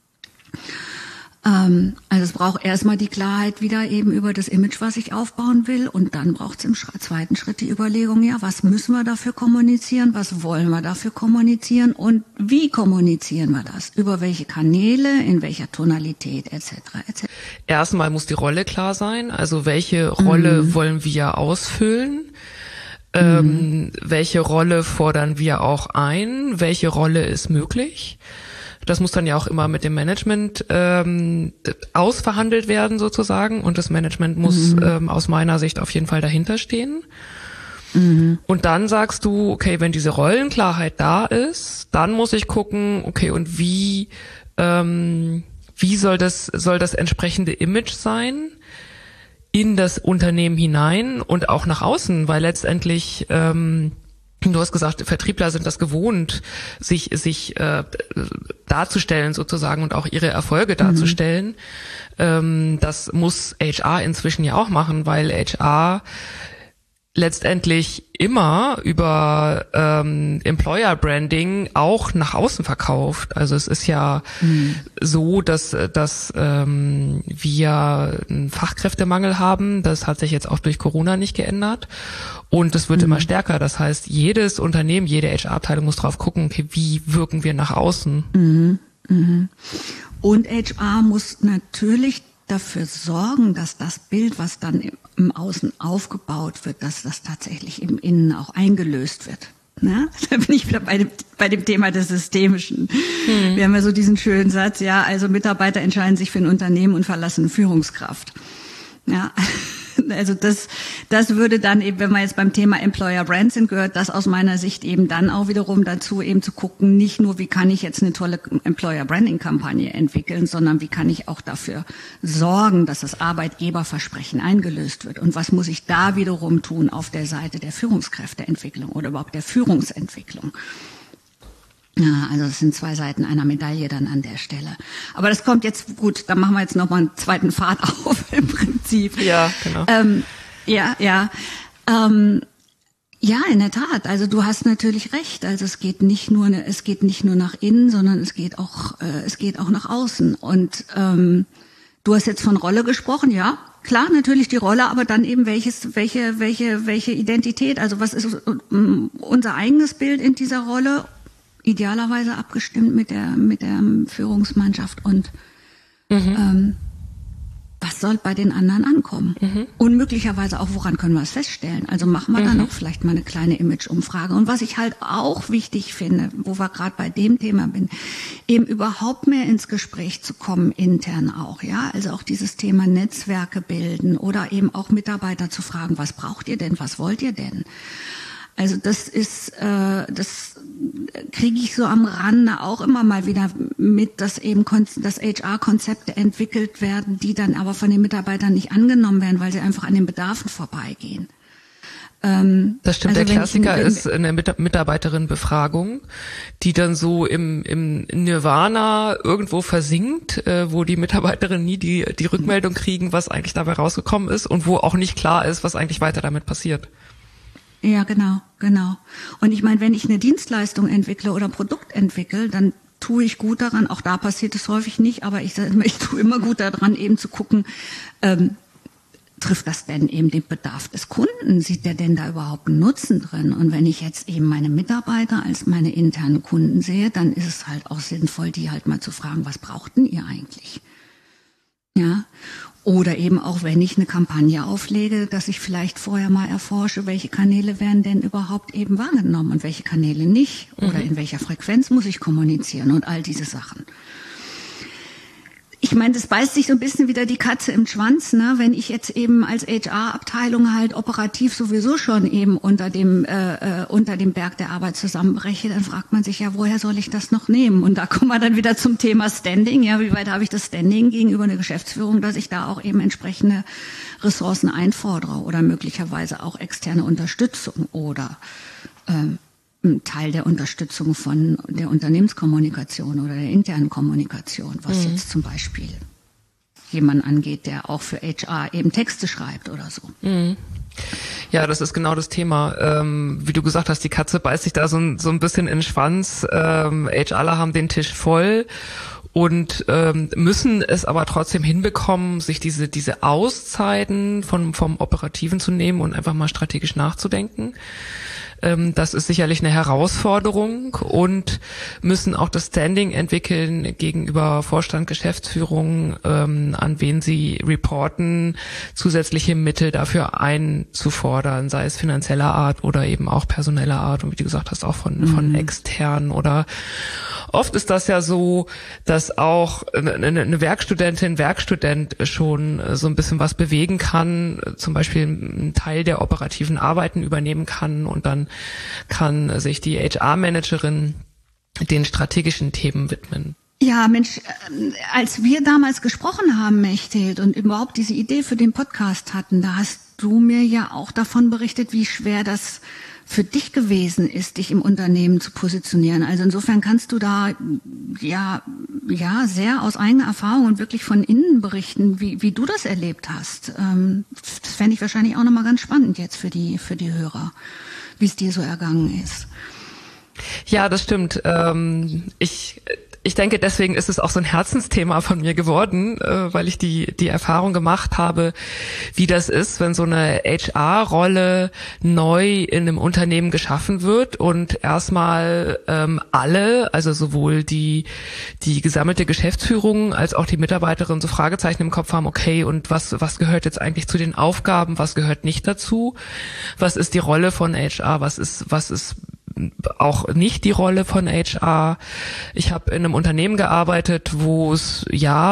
Also es braucht erstmal die Klarheit wieder eben über das Image, was ich aufbauen will. Und dann braucht es im zweiten Schritt die Überlegung, ja, was müssen wir dafür kommunizieren? Was wollen wir dafür kommunizieren? Und wie kommunizieren wir das? Über welche Kanäle, in welcher Tonalität, etc. etc. Erstmal muss die Rolle klar sein. Also welche Rolle wollen wir ausfüllen? Welche Rolle fordern wir auch ein? Welche Rolle ist möglich? Das muss dann ja auch immer mit dem Management ausverhandelt werden sozusagen, und das Management muss aus meiner Sicht auf jeden Fall dahinter stehen. Und dann sagst du, okay, wenn diese Rollenklarheit da ist, dann muss ich gucken, okay, und wie soll das entsprechende Image sein in das Unternehmen hinein und auch nach außen, weil letztendlich Du hast gesagt, Vertriebler sind das gewohnt, sich darzustellen sozusagen und auch ihre Erfolge darzustellen. Das muss HR inzwischen ja auch machen, weil HR letztendlich immer über Employer Branding auch nach außen verkauft. Also es ist ja so, dass wir einen Fachkräftemangel haben. Das hat sich jetzt auch durch Corona nicht geändert. Und es wird immer stärker. Das heißt, jedes Unternehmen, jede HR-Abteilung muss drauf gucken, okay, wie wirken wir nach außen? Und HR muss natürlich dafür sorgen, dass das Bild, was dann im Außen aufgebaut wird, dass das tatsächlich im Innen auch eingelöst wird. Na? Da bin ich wieder bei dem Thema des Systemischen. Wir haben ja so diesen schönen Satz, ja, also Mitarbeiter entscheiden sich für ein Unternehmen und verlassen eine Führungskraft. Ja, also das würde dann eben, wenn wir jetzt beim Thema Employer Brand sind, gehört das aus meiner Sicht eben dann auch wiederum dazu, eben zu gucken, nicht nur, wie kann ich jetzt eine tolle Employer Branding Kampagne entwickeln, sondern wie kann ich auch dafür sorgen, dass das Arbeitgeberversprechen eingelöst wird. Und was muss ich da wiederum tun auf der Seite der Führungskräfteentwicklung oder überhaupt der Führungsentwicklung? Ja, also es sind zwei Seiten einer Medaille dann an der Stelle. Aber das kommt jetzt, gut, dann machen wir jetzt nochmal einen zweiten Pfad auf im Prinzip. Ja, genau. Ja, in der Tat. Also du hast natürlich recht. Also es geht nicht nur nach innen, sondern es geht auch nach außen. Und du hast jetzt von Rolle gesprochen, ja. Klar, natürlich die Rolle, aber dann eben welche Identität. Also was ist unser eigenes Bild in dieser Rolle? Idealerweise abgestimmt mit der Führungsmannschaft und was soll bei den anderen ankommen? Und möglicherweise auch, woran können wir es feststellen? Also machen wir dann auch vielleicht mal eine kleine Image-Umfrage. Und was ich halt auch wichtig finde, wo wir gerade bei dem Thema bin, eben überhaupt mehr ins Gespräch zu kommen, intern auch, ja. Also auch dieses Thema Netzwerke bilden oder eben auch Mitarbeiter zu fragen, was braucht ihr denn, was wollt ihr denn? Also das kriege ich so am Rande auch immer mal wieder mit, dass eben dass HR-Konzepte entwickelt werden, die dann aber von den Mitarbeitern nicht angenommen werden, weil sie einfach an den Bedarfen vorbeigehen. Das stimmt, also der Klassiker ist eine Mitarbeiterinnenbefragung, die dann so im Nirvana irgendwo versinkt, wo die Mitarbeiterinnen nie die Rückmeldung kriegen, was eigentlich dabei rausgekommen ist und wo auch nicht klar ist, was eigentlich weiter damit passiert. Ja, genau. Und ich meine, wenn ich eine Dienstleistung entwickle oder Produkt entwickle, dann tue ich gut daran, auch da passiert es häufig nicht, aber ich tue immer gut daran, eben zu gucken, trifft das denn eben den Bedarf des Kunden? Sieht der denn da überhaupt einen Nutzen drin? Und wenn ich jetzt eben meine Mitarbeiter als meine internen Kunden sehe, dann ist es halt auch sinnvoll, die halt mal zu fragen, was brauchten ihr eigentlich? Ja. Oder eben auch, wenn ich eine Kampagne auflege, dass ich vielleicht vorher mal erforsche, welche Kanäle werden denn überhaupt eben wahrgenommen und welche Kanäle nicht. Oder in welcher Frequenz muss ich kommunizieren und all diese Sachen. Ich meine, das beißt sich so ein bisschen wieder die Katze im Schwanz, ne? Wenn ich jetzt eben als HR-Abteilung halt operativ sowieso schon eben unter dem Berg der Arbeit zusammenbreche, dann fragt man sich ja, woher soll ich das noch nehmen? Und da kommen wir dann wieder zum Thema Standing. Ja, wie weit habe ich das Standing gegenüber einer Geschäftsführung, dass ich da auch eben entsprechende Ressourcen einfordere oder möglicherweise auch externe Unterstützung oder ein Teil der Unterstützung von der Unternehmenskommunikation oder der internen Kommunikation, was jetzt zum Beispiel jemanden angeht, der auch für HR eben Texte schreibt oder so. Ja, das ist genau das Thema. Wie du gesagt hast, die Katze beißt sich da so ein bisschen in den Schwanz. HRler haben den Tisch voll und müssen es aber trotzdem hinbekommen, sich diese Auszeiten vom Operativen zu nehmen und einfach mal strategisch nachzudenken. Das ist sicherlich eine Herausforderung und müssen auch das Standing entwickeln gegenüber Vorstand, Geschäftsführung, an wen sie reporten, zusätzliche Mittel dafür einzufordern, sei es finanzieller Art oder eben auch personeller Art und wie du gesagt hast, auch von extern oder oft ist das ja so, dass auch eine Werkstudentin, Werkstudent schon so ein bisschen was bewegen kann, zum Beispiel einen Teil der operativen Arbeiten übernehmen kann und dann kann sich die HR-Managerin den strategischen Themen widmen. Ja, Mensch, als wir damals gesprochen haben, Mechthild, und überhaupt diese Idee für den Podcast hatten, da hast du mir ja auch davon berichtet, wie schwer das für dich gewesen ist, dich im Unternehmen zu positionieren. Also insofern kannst du da ja sehr aus eigener Erfahrung und wirklich von innen berichten, wie du das erlebt hast. Das fände ich wahrscheinlich auch nochmal ganz spannend jetzt für die Hörer, wie es dir so ergangen ist. Ja, das stimmt. Ich denke, deswegen ist es auch so ein Herzensthema von mir geworden, weil ich die Erfahrung gemacht habe, wie das ist, wenn so eine HR-Rolle neu in einem Unternehmen geschaffen wird und erstmal alle, also sowohl die gesammelte Geschäftsführung als auch die Mitarbeiterinnen so Fragezeichen im Kopf haben, okay, und was gehört jetzt eigentlich zu den Aufgaben, was gehört nicht dazu? Was ist die Rolle von HR? Was ist auch nicht die Rolle von HR. Ich habe in einem Unternehmen gearbeitet, wo es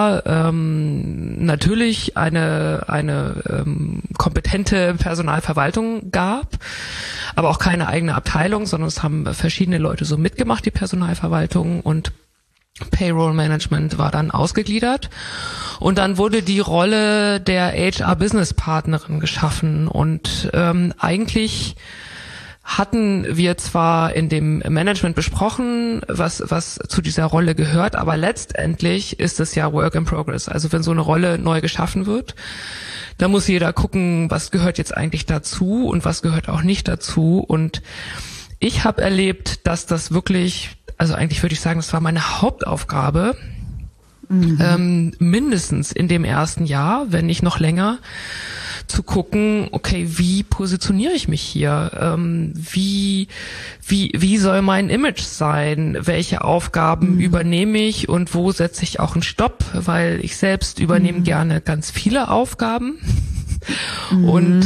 natürlich eine kompetente Personalverwaltung gab, aber auch keine eigene Abteilung, sondern es haben verschiedene Leute so mitgemacht, die Personalverwaltung, und Payroll Management war dann ausgegliedert. Und dann wurde die Rolle der HR-Business-Partnerin geschaffen und eigentlich hatten wir zwar in dem Management besprochen, was zu dieser Rolle gehört, aber letztendlich ist es ja Work in Progress. Also wenn so eine Rolle neu geschaffen wird, da muss jeder gucken, was gehört jetzt eigentlich dazu und was gehört auch nicht dazu. Und ich habe erlebt, dass das wirklich, also eigentlich würde ich sagen, das war meine Hauptaufgabe, mindestens in dem ersten Jahr, wenn nicht noch länger, zu gucken, okay, wie positioniere ich mich hier? Wie soll mein Image sein? Welche Aufgaben übernehme ich und wo setze ich auch einen Stopp? Weil ich selbst übernehme gerne ganz viele Aufgaben. Und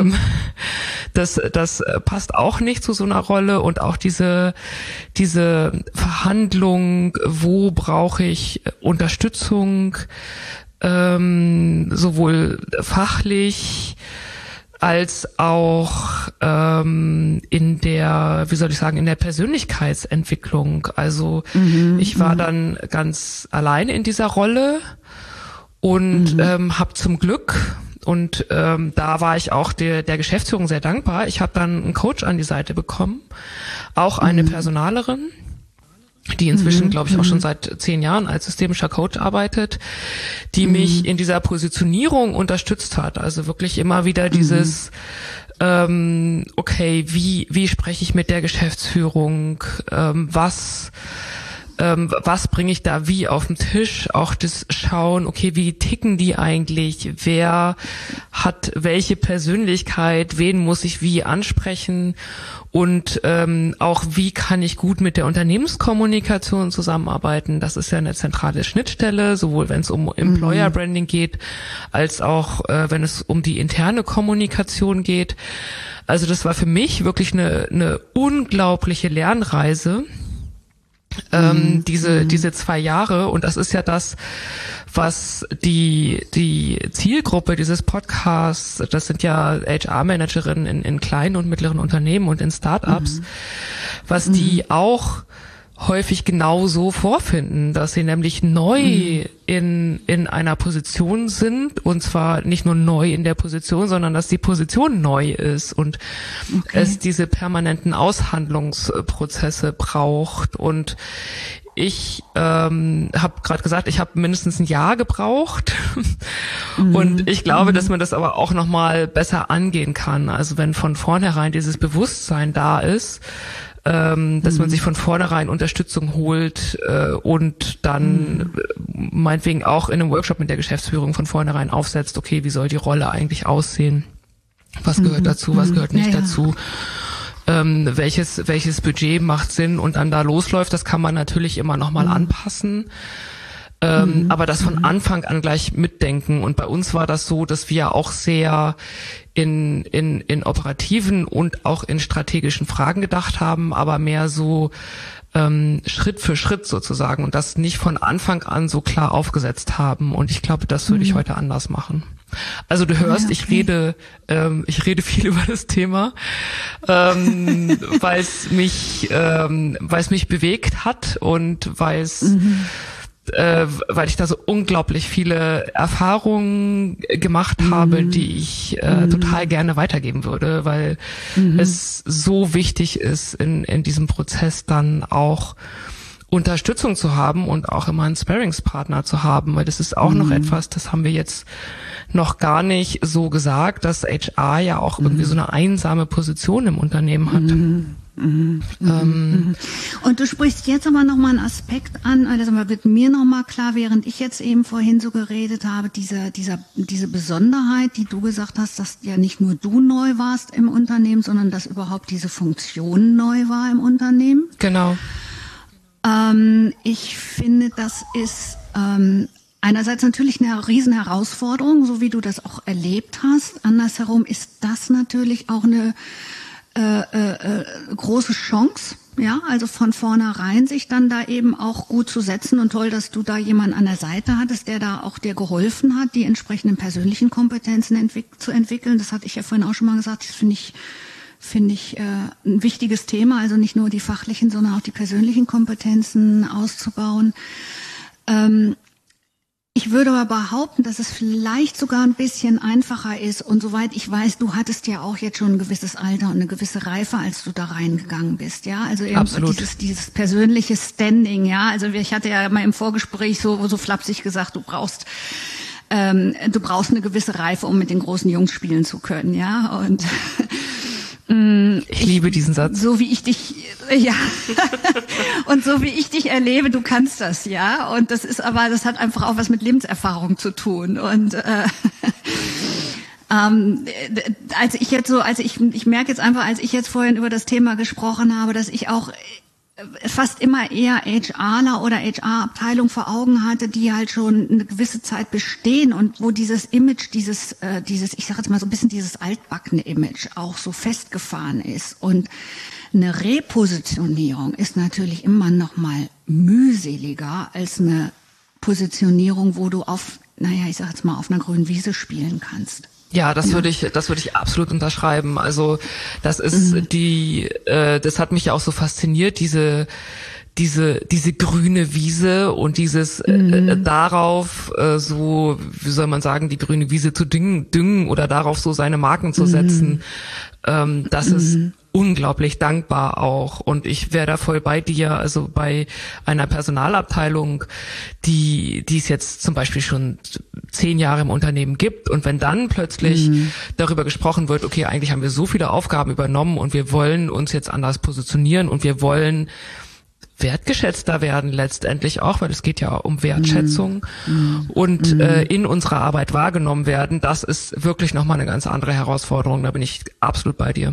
das passt auch nicht zu so einer Rolle, und auch diese Verhandlung, wo brauche ich Unterstützung, sowohl fachlich als auch in der Persönlichkeitsentwicklung. Also ich war dann ganz alleine in dieser Rolle und habe zum Glück, und da war ich auch der Geschäftsführung sehr dankbar, ich habe dann einen Coach an die Seite bekommen, auch eine Personalerin, die inzwischen, glaube ich, auch schon seit 10 Jahren als systemischer Coach arbeitet, die mich in dieser Positionierung unterstützt hat. Also wirklich immer wieder dieses, okay, wie spreche ich mit der Geschäftsführung, was bringe ich da wie auf den Tisch, auch das Schauen, okay, wie ticken die eigentlich, wer hat welche Persönlichkeit, wen muss ich wie ansprechen, und auch wie kann ich gut mit der Unternehmenskommunikation zusammenarbeiten. Das ist ja eine zentrale Schnittstelle, sowohl wenn es um Employer Branding geht, als auch wenn es um die interne Kommunikation geht. Also das war für mich wirklich eine unglaubliche Lernreise. Diese 2 Jahre, und das ist ja das, was die Zielgruppe dieses Podcasts, das sind ja HR-Managerinnen in kleinen und mittleren Unternehmen und in Startups, was die auch häufig genau so vorfinden, dass sie nämlich neu in einer Position sind, und zwar nicht nur neu in der Position, sondern dass die Position neu ist und es diese permanenten Aushandlungsprozesse braucht. Und ich habe gerade gesagt, ich habe mindestens ein Jahr gebraucht und ich glaube, dass man das aber auch nochmal besser angehen kann. Also wenn von vornherein dieses Bewusstsein da ist, dass man sich von vornherein Unterstützung holt und dann meinetwegen auch in einem Workshop mit der Geschäftsführung von vornherein aufsetzt, okay, wie soll die Rolle eigentlich aussehen? Was gehört dazu, was gehört nicht dazu? Welches Budget macht Sinn, und dann da losläuft, das kann man natürlich immer nochmal anpassen. Aber das von Anfang an gleich mitdenken. Und bei uns war das so, dass wir auch sehr in operativen und auch in strategischen Fragen gedacht haben, aber mehr so Schritt für Schritt sozusagen, und das nicht von Anfang an so klar aufgesetzt haben. Und ich glaube, das würde ich heute anders machen. Also du hörst, ich rede viel über das Thema, weil es mich bewegt hat und weil es weil ich da so unglaublich viele Erfahrungen gemacht habe, die ich total gerne weitergeben würde, weil es so wichtig ist, in diesem Prozess dann auch Unterstützung zu haben und auch immer einen Sparringspartner zu haben, weil das ist auch noch etwas, das haben wir jetzt noch gar nicht so gesagt, dass HR ja auch irgendwie so eine einsame Position im Unternehmen hat. Und du sprichst jetzt aber nochmal einen Aspekt an, also wird mir nochmal klar, während ich jetzt eben vorhin so geredet habe, diese Besonderheit, die du gesagt hast, dass ja nicht nur du neu warst im Unternehmen, sondern dass überhaupt diese Funktion neu war im Unternehmen. Genau. Ich finde, das ist einerseits natürlich eine riesen Herausforderung, so wie du das auch erlebt hast. Andersherum ist das natürlich auch eine große Chance, ja, also von vornherein sich dann da eben auch gut zu setzen, und toll, dass du da jemanden an der Seite hattest, der da auch dir geholfen hat, die entsprechenden persönlichen Kompetenzen zu entwickeln. Das hatte ich ja vorhin auch schon mal gesagt, das finde ich ein wichtiges Thema, also nicht nur die fachlichen, sondern auch die persönlichen Kompetenzen auszubauen. Ich würde aber behaupten, dass es vielleicht sogar ein bisschen einfacher ist. Und soweit ich weiß, du hattest ja auch jetzt schon ein gewisses Alter und eine gewisse Reife, als du da reingegangen bist, ja. Also dieses persönliche Standing, ja. Also ich hatte ja mal im Vorgespräch so flapsig gesagt, du brauchst eine gewisse Reife, um mit den großen Jungs spielen zu können, ja. Und ich liebe diesen Satz. So wie ich dich, ja, und so wie ich dich erlebe, du kannst das, ja. Und das hat einfach auch was mit Lebenserfahrung zu tun. Und ich merke jetzt einfach, als ich jetzt vorhin über das Thema gesprochen habe, dass ich auch fast immer eher HRler oder HR-Abteilung vor Augen hatte, die halt schon eine gewisse Zeit bestehen und wo dieses Image, dieses, ich sage jetzt mal so ein bisschen dieses altbackene Image auch so festgefahren ist. Und eine Repositionierung ist natürlich immer noch mal mühseliger als eine Positionierung, wo du auf einer grünen Wiese spielen kannst. Ja, das würde ich absolut unterschreiben. Also das ist das hat mich ja auch so fasziniert, diese grüne Wiese und dieses darauf so, wie soll man sagen, die grüne Wiese zu düngen oder darauf so seine Marken zu setzen. Das ist unglaublich dankbar auch, und ich wäre da voll bei dir. Also bei einer Personalabteilung, die es jetzt zum Beispiel schon 10 Jahre im Unternehmen gibt, und wenn dann plötzlich darüber gesprochen wird, okay, eigentlich haben wir so viele Aufgaben übernommen und wir wollen uns jetzt anders positionieren und wir wollen wertgeschätzter werden letztendlich auch, weil es geht ja um Wertschätzung und in unserer Arbeit wahrgenommen werden, das ist wirklich nochmal eine ganz andere Herausforderung, da bin ich absolut bei dir.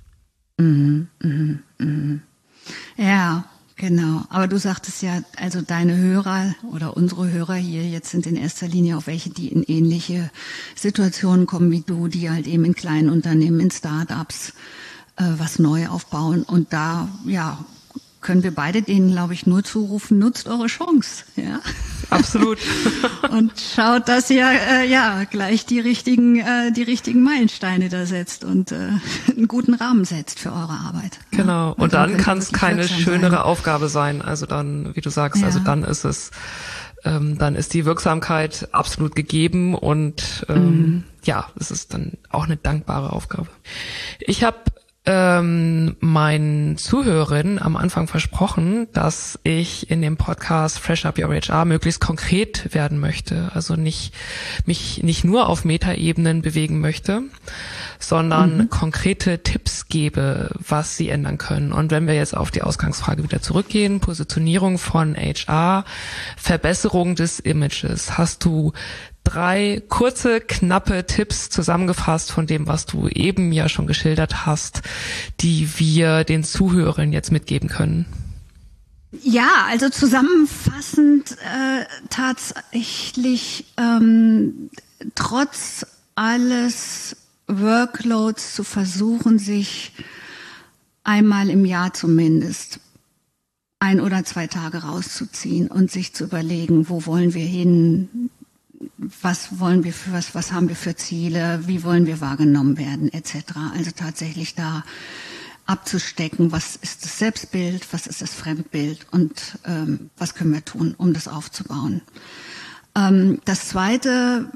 Ja, genau. Aber du sagtest ja, also deine Hörer oder unsere Hörer hier jetzt sind in erster Linie auch welche, die in ähnliche Situationen kommen wie du, die halt eben in kleinen Unternehmen, in Start-ups was neu aufbauen. Und da, ja, können wir beide denen, glaube ich, nur zurufen, nutzt eure Chance, ja. Absolut. Und schaut, dass ihr gleich die richtigen Meilensteine da setzt und einen guten Rahmen setzt für eure Arbeit. Genau. Und dann kann es keine schönere Aufgabe sein. Also dann, wie du sagst, also dann ist es, dann ist die Wirksamkeit absolut gegeben und es ist dann auch eine dankbare Aufgabe. Ich habe meinen Zuhörerinnen am Anfang versprochen, dass ich in dem Podcast Fresh Up Your HR möglichst konkret werden möchte. Also mich nicht nur auf Metaebenen bewegen möchte, sondern konkrete Tipps gebe, was sie ändern können. Und wenn wir jetzt auf die Ausgangsfrage wieder zurückgehen, Positionierung von HR, Verbesserung des Images, hast du 3 kurze, knappe Tipps zusammengefasst von dem, was du eben ja schon geschildert hast, die wir den Zuhörern jetzt mitgeben können? Ja, also zusammenfassend tatsächlich trotz alles Workloads zu versuchen, sich einmal im Jahr zumindest 1 oder 2 Tage rauszuziehen und sich zu überlegen, wo wollen wir hin, was haben wir für Ziele, wie wollen wir wahrgenommen werden, etc. Also tatsächlich da abzustecken, was ist das Selbstbild, was ist das Fremdbild und was können wir tun, um das aufzubauen. Das Zweite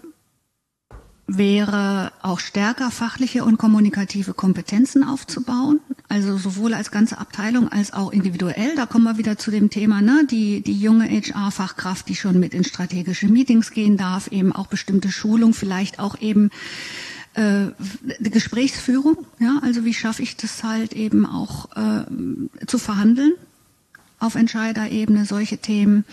wäre auch stärker fachliche und kommunikative Kompetenzen aufzubauen, also sowohl als ganze Abteilung als auch individuell. Da kommen wir wieder zu dem Thema, ne? Die junge HR-Fachkraft, die schon mit in strategische Meetings gehen darf, eben auch bestimmte Schulung, vielleicht auch eben die Gesprächsführung, ja, also wie schaffe ich das halt eben auch zu verhandeln auf Entscheiderebene, solche Themen.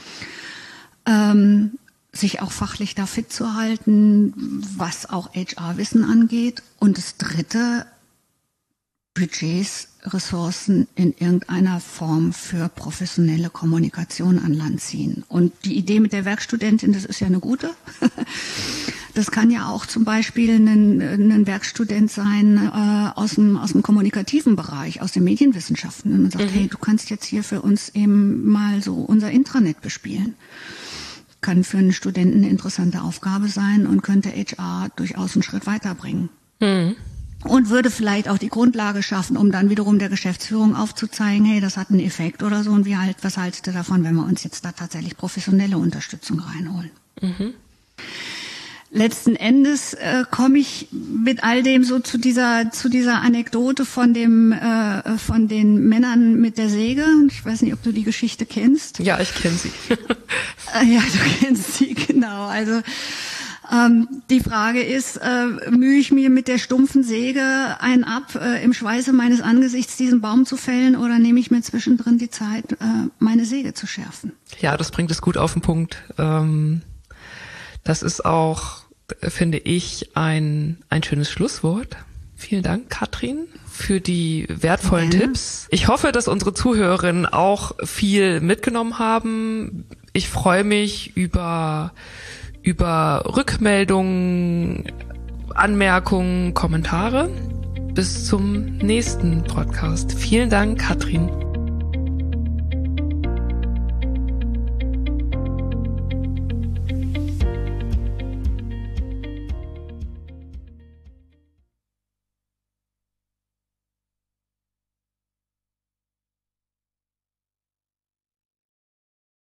Sich auch fachlich da fit zu halten, was auch HR-Wissen angeht. Und das Dritte, Budgets, Ressourcen in irgendeiner Form für professionelle Kommunikation an Land ziehen. Und die Idee mit der Werkstudentin, das ist ja eine gute. Das kann ja auch zum Beispiel ein Werkstudent sein aus dem kommunikativen Bereich, aus den Medienwissenschaften. Und man sagt, hey, du kannst jetzt hier für uns eben mal so unser Intranet bespielen. Kann für einen Studenten eine interessante Aufgabe sein und könnte HR durchaus einen Schritt weiterbringen. Und würde vielleicht auch die Grundlage schaffen, um dann wiederum der Geschäftsführung aufzuzeigen, hey, das hat einen Effekt oder so und was haltest du davon, wenn wir uns jetzt da tatsächlich professionelle Unterstützung reinholen? Letzten Endes komme ich mit all dem so zu dieser Anekdote von den Männern mit der Säge. Ich weiß nicht, ob du die Geschichte kennst. Ja, ich kenne sie. Ja, du kennst sie, genau. Also die Frage ist, mühe ich mir mit der stumpfen Säge einen ab, im Schweiße meines Angesichts diesen Baum zu fällen, oder nehme ich mir zwischendrin die Zeit, meine Säge zu schärfen? Ja, das bringt es gut auf den Punkt. Das ist auch, finde ich, ein schönes Schlusswort. Vielen Dank, Katrin, für die wertvollen Tipps. Ich hoffe, dass unsere Zuhörerinnen auch viel mitgenommen haben. Ich freue mich über Rückmeldungen, Anmerkungen, Kommentare. Bis zum nächsten Podcast. Vielen Dank, Katrin.